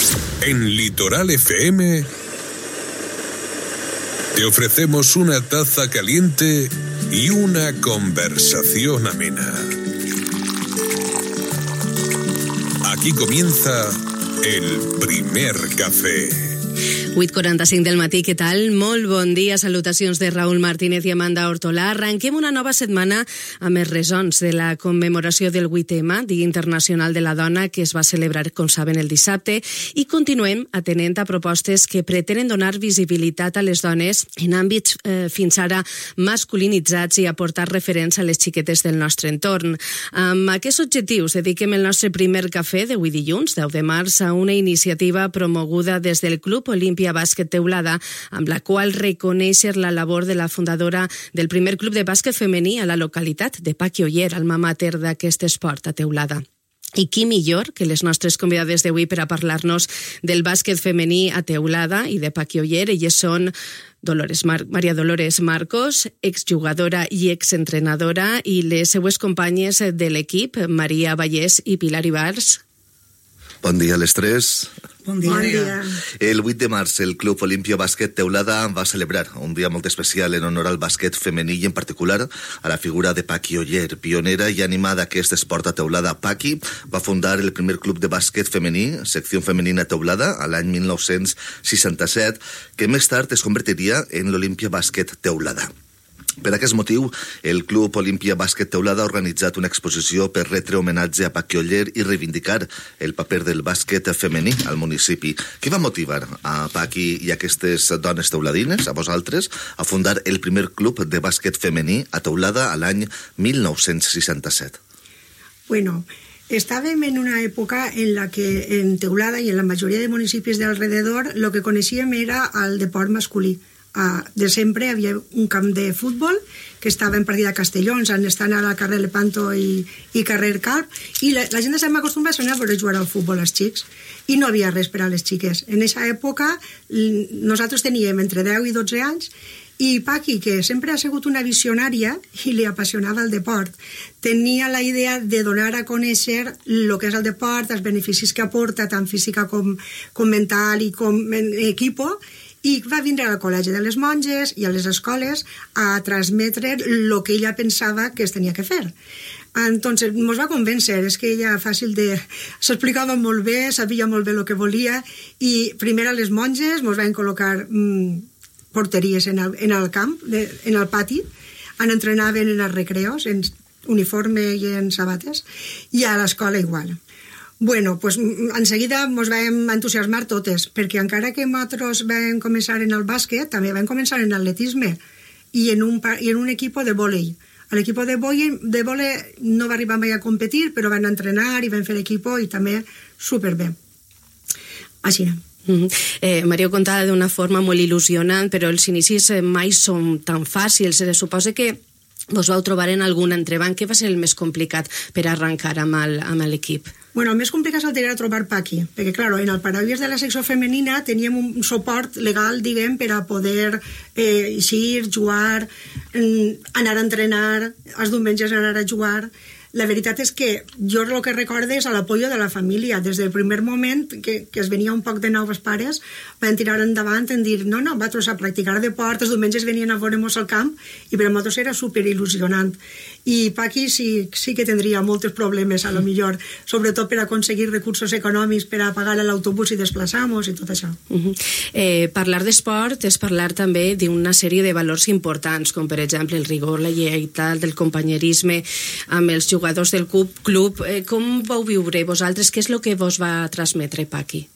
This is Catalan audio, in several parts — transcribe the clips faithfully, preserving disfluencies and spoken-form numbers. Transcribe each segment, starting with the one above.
En Litoral F M te ofrecemos una taza caliente y una conversación amena. Aquí comienza el primer café. vuit quaranta-cinc del matí, què tal? Molt bon dia, salutacions de Raúl Martínez i Amanda Hortolà. Arrenquem una nova setmana amb els resons de la commemoració del vuit eme, Dia Internacional de la Dona, que es va celebrar, com saben, el dissabte, i continuem atenent a propostes que pretenen donar visibilitat a les dones en àmbits eh, fins ara masculinitzats i aportar referents a les xiquetes del nostre entorn. Amb aquests objectius dediquem el nostre primer cafè d'avui dilluns, deu de març, a una iniciativa promoguda des del Club Olímpia Bàsquet Teulada, amb la qual reconèixer la labor de la fundadora del primer club de bàsquet femení a la localitat de Paqui Oller, alma mater d'aquest esport a Teulada. I qui millor que les nostres convidades d'avui per a parlar-nos del bàsquet femení a Teulada i de Paqui Oller. Elles són Dolores Mar- Maria Dolores Marcos, exjugadora i exentrenadora, i les seues companyes de l'equip, Maria Vallès i Pilar Ibars. Bon dia a les tres. Bon dia. Bon dia. El vuit de març el Club Olímpia Bàsquet Teulada va celebrar un dia molt especial en honor al bàsquet femení i en particular a la figura de Paqui Oller, pionera i animada d'aquest esport a Teulada. Paqui va fundar el primer club de bàsquet femení, secció femenina Teulada, a l'any mil nou-cents seixanta-set, que més tard es convertiria en l'Olímpia Bàsquet Teulada. Per aquest motiu, el Club Olímpia Bàsquet Teulada ha organitzat una exposició per retre homenatge a Paqui Oller i reivindicar el paper del bàsquet femení al municipi. Què va motivar a Paqui i a aquestes dones teuladines, a vosaltres, a fundar el primer club de bàsquet femení a Teulada a l'any mil nou-cents seixanta-set? Bueno, estàvem en una època en la que en Teulada i en la majoria de municipis d'alrededor el que coneixíem era el deport masculí. Uh, de sempre havia un camp de futbol que estava en partida a Castellons, on estan a la carrer Lepanto i, i carrer Calp, i la, la gent s'ha acostumbrat a veure jugar al futbol als xics, i no havia res per a les xiques. En aquesta època nosaltres teníem entre deu i dotze anys, i Paqui, que sempre ha sigut una visionària i li apassionava el deport, tenia la idea de donar a conèixer el que és el deport, els beneficis que aporta tant física com, com mental i com en equipo, i va vindre al Col·legi de les Monges i a les escoles a transmetre el que ella pensava que es tenia que fer. Entonces, ens va convèncer, és que ella fàcil de... s'explicava molt bé, sabia molt bé el que volia, i primer a les monges ens van col·locar mmm, porteries en el, en el camp, de, en el pati, on entrenaven en els recreos, en uniforme i en sabates, i a l'escola igual. Bueno, pues en seguida ens vam entusiasmar totes, perquè encara que nosaltres vam començar en el bàsquet, també vam començar en atletisme i en un, i en un equip de vòlei. L'equip de vòlei, de vòlei no va arribar mai a competir, però van entrenar i van fer equip i també superbé. Així no. Mm-hmm. eh, Maria ho contava d'una forma molt il·lusionant, però els inicis mai són tan fàcils. Se suposa que vos vau trobar en algun entrebanc. Què va ser el més complicat per arrencar amb el, amb l'equip? Bueno, el més complicat seria trobar Paqui, perquè, clar, en el paraigües de la secció femenina teníem un suport legal, diguem, per a poder eh, eixir, jugar, eh, anar a entrenar, els diumenges anar a jugar. La veritat és que jo el que recordo és l'apoyo de la família. Des del primer moment que, que es venia un poc de nous pares, van tirar endavant en dir, no, no, vosaltres a practicar deport, els diumenges venien a veure-nos al camp, i per a nosaltres era super il·lusionant. I Paqui sí, sí que tindria molts problemes, a lo millor, sobretot per aconseguir recursos econòmics per a pagar l'autobús i desplaçar-nos i tot això. Uh-huh. eh, parlar d'esport és parlar també d'una sèrie de valors importants, com per exemple el rigor, la lleialtat, el companyerisme amb els jugadors del club. club. Eh, com vau viure vosaltres? Què és el que vos va transmetre Paqui?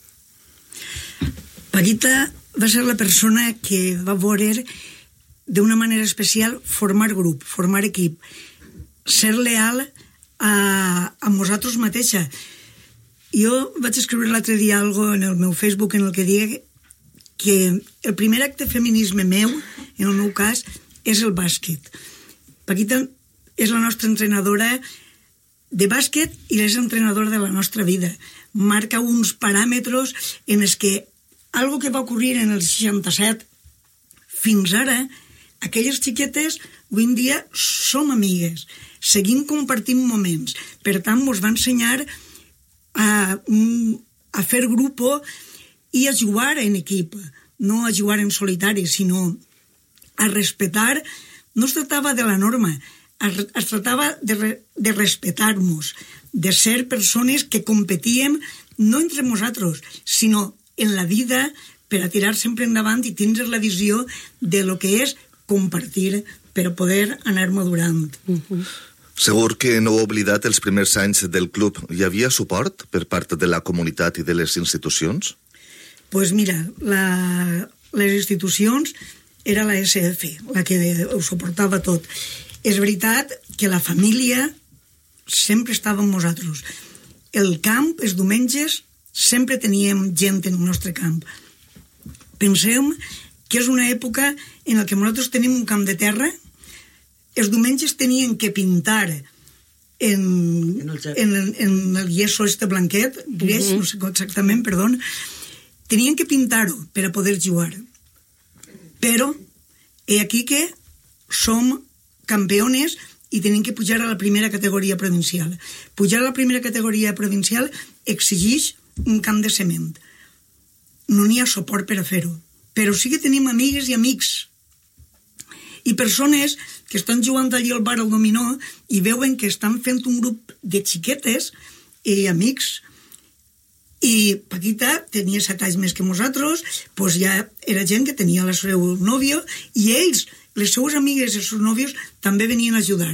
Paquita va ser la persona que va veure d'una manera especial formar grup, formar equip, ser leal a, a nosaltres mateixa. Jo vaig escriure l'altre dia algo en el meu Facebook en el que digue que el primer acte de feminisme meu, en el meu cas, és el bàsquet. Paquita és la nostra entrenadora de bàsquet i és entrenadora de la nostra vida. Marca uns paràmetres en els que algo que va ocorrir en el seixanta-set fins ara, aquelles xiquetes avui en dia som amigues, seguim compartint moments. Per tant, ens va ensenyar a un, a fer grupo i a jugar en equip, no a jugar en solitari, sinó a respetar. No es tractava de la norma, es tractava de, re, de respetar-nos, de ser persones que competíem no entre nosaltres, sinó en la vida per a tirar sempre endavant i tindre la visió de lo que és compartir per a poder anar madurant. Uh-huh. Segur que no heu oblidat els primers anys del club. Hi havia suport per part de la comunitat i de les institucions? Pues mira, la, les institucions era la S F, la que ho suportava tot. És veritat que la família sempre estava amb nosaltres. El camp, els diumenges, sempre teníem gent en el nostre camp. Pensem que és una època en què nosaltres tenim un camp de terra, els diumenges tenien que pintar en, en, en el yeso este blanquet, greix, uh-huh. no sé exactament, perdó, tenien que pintar-ho per a poder jugar. Però, he aquí que som campeones i tenim que pujar a la primera categoria provincial. Pujar a la primera categoria provincial exigeix un camp de cement. No n'hi ha suport per a fer-ho. Però sí que tenim amigues i amics i persones que estan jugant allí al bar al dominó i veuen que estan fent un grup de xiquetes i amics. I Paquita tenia set anys més que nosaltres, doncs ja era gent que tenia el seu nòvio i ells, les seues amigues i els seus nòvios també venien a ajudar.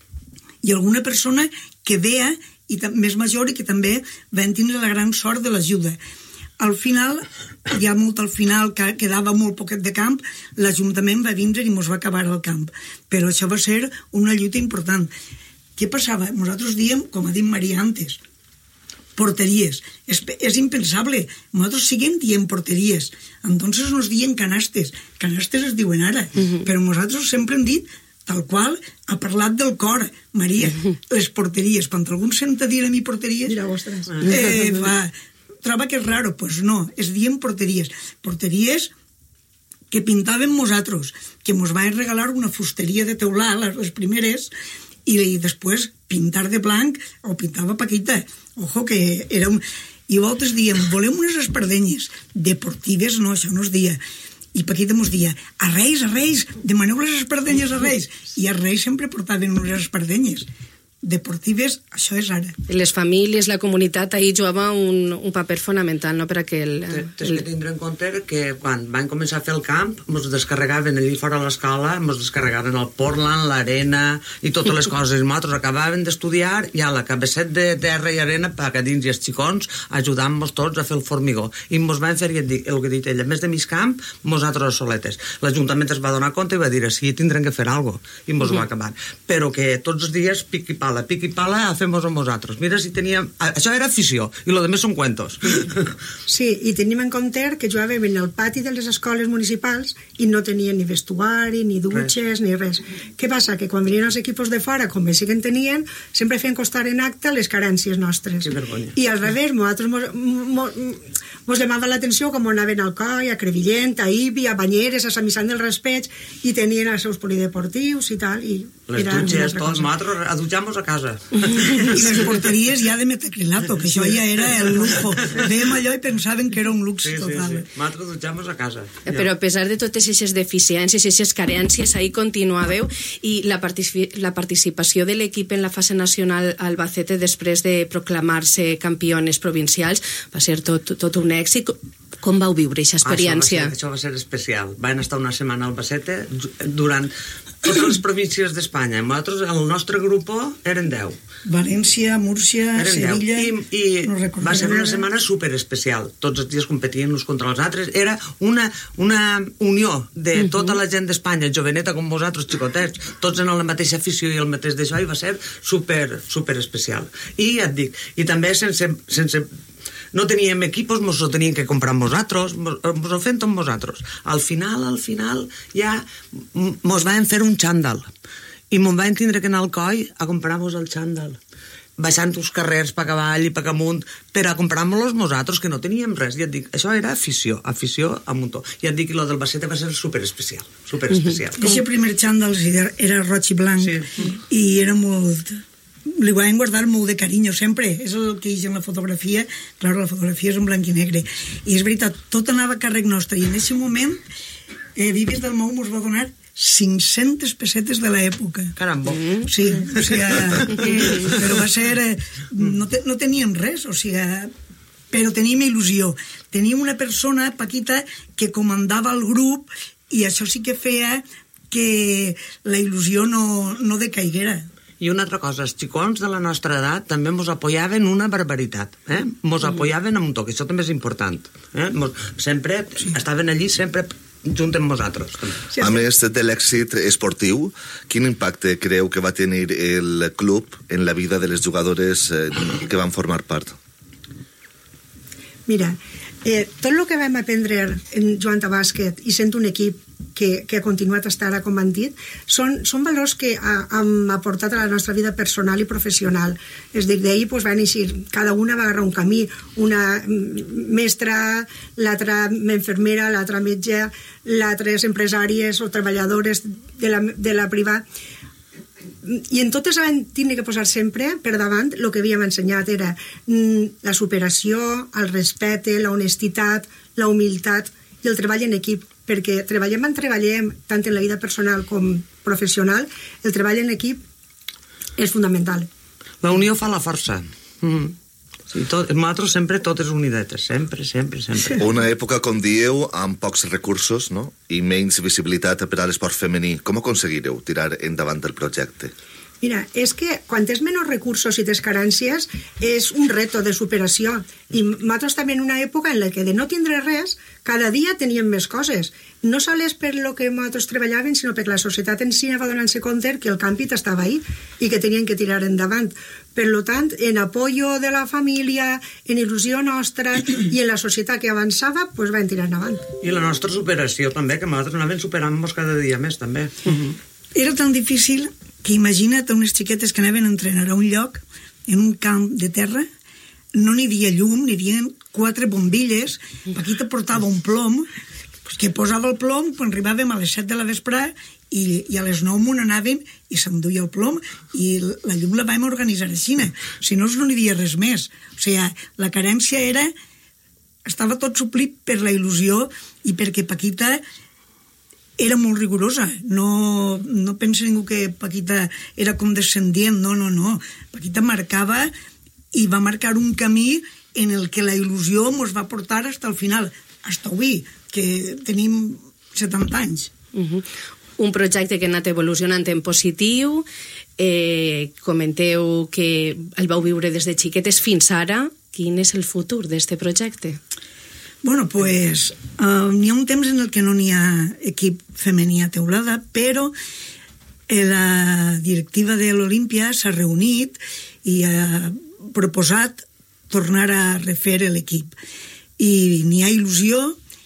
I alguna persona que veia i més major i que també van tindre la gran sort de l'ajuda. Al final, ja molt al final, que quedava molt poquet de camp, l'Ajuntament va vindre i ens va acabar el camp. Però això va ser una lluita important. Què passava? Nosaltres diem, com ha dit Maria antes, porteries. És, és impensable. Nosaltres seguim dient porteries. Entonces nos dien canastes. Canastes es diuen ara. Uh-huh. Però nosaltres sempre hem dit, tal qual, ha parlat del cor, Maria, uh-huh. les porteries. Quan algú senta dir a mi porteries... Mira, ostres. Eh, va... troba que és raro, pues no, es diem porteries. Porteries que pintàvem nosaltres, que mos van regalar una fusteria de teular, les primeres, i, i després pintar de blanc, o pintava Paquita. Ojo, que era un... I voltes diem, volem unes espardenyes. Deportives, no, això no es dia. I Paquita mos dia, a Reis, a Reis, demaneu les espardenyes a Reis. I a Reis sempre portaven unes espardenyes. Deportives, això és ara. Les famílies, la comunitat, ahir jugava un, un paper fonamental, no?, per a que... El, Tens que tindre en compte que quan van començar a fer el camp, ens descarregaven allà fora a l'escola, ens descarregaven el Portland, l'arena i totes les coses. Nosaltres acabàvem d'estudiar i a la cabecet de terra i arena, per a dins i els xicons, ajudant-nos tots a fer el formigó. I ens van fer, el que ha dit ella, més de mig camp, nosaltres soletes. L'Ajuntament es va donar compte i va dir, sí, tindrem que fer alguna cosa. I ens va acabar. Però que tots els dies piqui pala, piqui pala, a fer-nos amb nosaltres. Mira si teníem... Això era afició, i lo demés són cuentos. Sí, i tenim en compte que jugàvem en el pati de les escoles municipals i no tenien ni vestuari, ni dutxes, res. ni res. Què passa? Que quan venien els equipos de fora, com bé sí que en tenien, sempre feien constar en acte les carències nostres. Que vergonya. I al revés, nosaltres mos, mos, mos llamava l'atenció com anaven al Coi, a Crevillent, a Ibi, a Banyeres, a Sant Vicent del Raspeig, i tenien els seus polideportius i tal, i les dutxes, tots, nosaltres a dutxar-nos a casa. I les porteries ja de metacrilato, que això ja era el lujo. Vèiem allò i pensaven que era un luxe sí, total. Sí, sí. Nosaltres dutxar-nos a casa. Però a pesar de totes aquestes deficiències i aquestes carències, ahí continuàveu, i la, particip la participació de l'equip en la fase nacional Albacete després de proclamar-se campiones provincials va ser tot, tot un èxit. Com vau viure aquesta experiència? Ah, això, va ser, això va ser especial. Van estar una setmana a Albacete durant totes les províncies d'Espanya. Nosaltres, el nostre grup eren deu. València, Múrcia, eren Sevilla... I, i no va ser una setmana super especial. Tots els dies competien uns contra els altres. Era una, una unió de tota la gent d'Espanya, joveneta com vosaltres, xicotets, tots en la mateixa afició i el mateix d'això, i va ser super, super especial. I ja et dic, i també sense... sense no teníem equipos, mos ho teníem que comprar amb nosaltres, mos, mos ho fem amb nosaltres. Al final, al final, ja mos van fer un xandall. I mos van tindre que anar al Coi a comprar-nos el xandall. Baixant uns carrers per avall i per amunt, per a comprar-nos nosaltres, que no teníem res. I et dic, això era afició, afició a muntó. I et dic, i lo del Bacete va ser superespecial, superespecial. Uh-huh. Aquest primer xandall era roig i blanc, sí. I era molt... li van guardar molt de carinyo sempre, és el que hi ha en la fotografia. Clar, la fotografia és en blanc i negre, i és veritat, tot anava a càrrec nostre, i en aquest moment eh, Vives del Mou ens va donar cinc-centes pessetes de l'època. Carambo. Mm. Sí, o sigui, eh, però va ser... Eh, no, te, no teníem res, o sigui, però teníem il·lusió. Teníem una persona, Paquita, que comandava el grup, i això sí que feia que la il·lusió no, no decaiguera. I una altra cosa, els xicons de la nostra edat també mos apoyaven una barbaritat, eh? Mos apoyaven amb un toc, això també és important. Eh? Mos, sempre sí. Estaven allí, sempre junt amb nosaltres. Sí, a més de l'èxit esportiu, quin impacte creu que va tenir el club en la vida de les jugadores que van formar part? Mira, eh, tot el que vam aprendre en jugant a bàsquet i sent un equip que, que ha continuat a estar, com han dit, són, són valors que ha, hem aportat a la nostra vida personal i professional. És a dir, d'ahir pues, van eixir, cada una va agarrar un camí, una mestra, l'altra infermera, l'altra metge, l'altres empresàries o treballadores de la, de la privada. I en totes van tenir que posar sempre per davant el que havíem ensenyat, era la superació, el respecte, la honestitat, la humilitat i el treball en equip, perquè treballem en treballem, tant en la vida personal com professional, el treball en equip és fundamental. La unió fa la força. Mm-hmm. Sí, tot, nosaltres sempre totes unidetes, sempre, sempre, sempre. Una època, com dieu, amb pocs recursos, no? I menys visibilitat per a l'esport femení. Com aconseguireu tirar endavant el projecte? Mira, és que quan tens menys recursos i tens carències és un reto de superació, i nosaltres també en una època en la que de no tindre res cada dia teníem més coses, no sols per lo que nosaltres treballàvem, sinó perquè la societat en si va donant-se compte que el càmping estava ahí i que tenien que tirar endavant. Per tant, en apoyo de la família, en il·lusió nostra i en la societat que avançava, pues van tirar endavant. I la nostra superació també, que nosaltres anàvem superant-nos cada dia més també. Uh-huh. Era tan difícil que imagina't unes xiquetes que anaven a entrenar a un lloc, en un camp de terra, no n'hi havia llum, n'hi havia quatre bombilles, Paquita portava un plom, que posava el plom quan arribàvem a les set de la vesprà i, i a les nou m'on anàvem i s'enduia el plom i la llum la vam organitzar així, si no no n'hi havia res més. O sigui, la carència era... estava tot suplit per la il·lusió i perquè Paquita era molt rigorosa. No, no pensa ningú que Paquita era condescendient, no, no, no. Paquita marcava i va marcar un camí en el que la il·lusió ens va portar fins al final, fins avui, que tenim setanta anys. Uh-huh. Un projecte que ha anat evolucionant en positiu, eh, comenteu que el vau viure des de xiquetes fins ara. Quin és el futur d'este projecte? Bueno, pues uh, n'hi ha un temps en el que no n'hi ha equip femení a teulada, però eh, la directiva de l'Olímpia s'ha reunit i ha proposat tornar a refer l'equip. I n'hi ha il·lusió,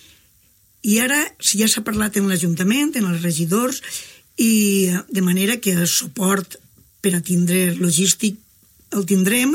i ara si ja s'ha parlat en l'Ajuntament, en els regidors, i de manera que el suport per a tindre logístic el tindrem,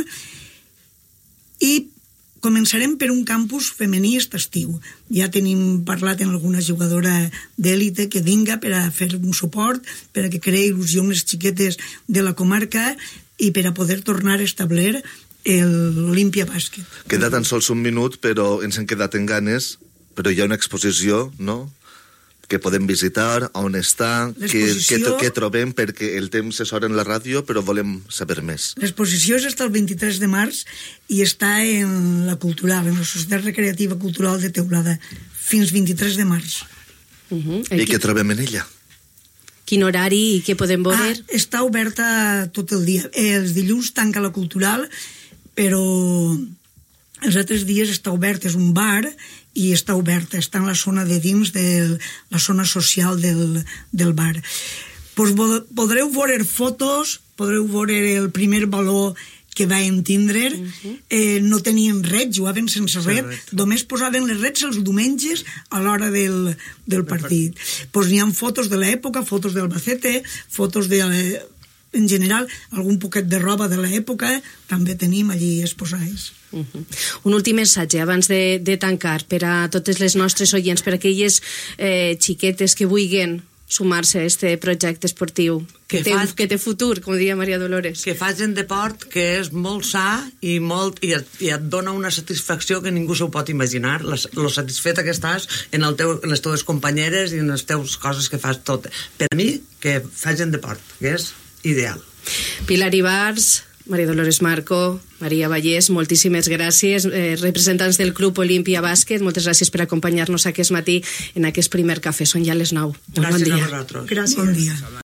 i començarem per un campus femení aquest estiu. Ja tenim parlat amb alguna jugadora d'èlite que vinga per a fer un suport, per a que creï il·lusió amb les xiquetes de la comarca i per a poder tornar a establir l'Olímpia Bàsquet. Queda tan sols un minut, però ens hem quedat en ganes, però hi ha una exposició, no?, que podem visitar, on està, què, què, què trobem, perquè el temps és hora en la ràdio, però volem saber més. L'exposició és fins el vint-i-tres de març i està en la Cultural, en la Societat Recreativa Cultural de Teulada, fins vint-i-tres de març. Uh-huh. I què trobem en ella? Quin horari i què podem veure? Ah, està oberta tot el dia. Els dilluns tanca la Cultural, però els altres dies està obert, és un bar i està oberta, està en la zona de dins de la zona social del, del bar. Pues podreu veure fotos, podreu veure el primer baló que van tindre, uh-huh. eh, no tenien red, jugaven sense red, red. Només posaven les reds els diumenges a l'hora del, del partit. Pues n'hi ha fotos de l'època, fotos d'Albacete, fotos de... en general, algun poquet de roba de l'època també tenim allí exposades. Uh-huh. Un últim missatge abans de, de tancar per a totes les nostres oients, per a aquelles eh, xiquetes que vulguin sumar-se a este projecte esportiu que, que, té, faig, que té futur, com deia Maria Dolores. Que facin deport que és molt sa i, molt, i, et, i et dona una satisfacció que ningú s'ho pot imaginar, la, lo satisfeta que estàs en, el teu, en les teves companyeres i en les teves coses que fas tot. Per a mi, que facin deport, que és ideal. Pilar Ibars, Maria Dolores Marco, Maria Vallès, moltíssimes gràcies. Eh, representants del Club Olimpia Bàsquet, moltes gràcies per acompanyar-nos aquest matí en aquest primer cafè. Són ja les nou. Gràcies bon dia. a vosaltres. Gràcies. Bon dia.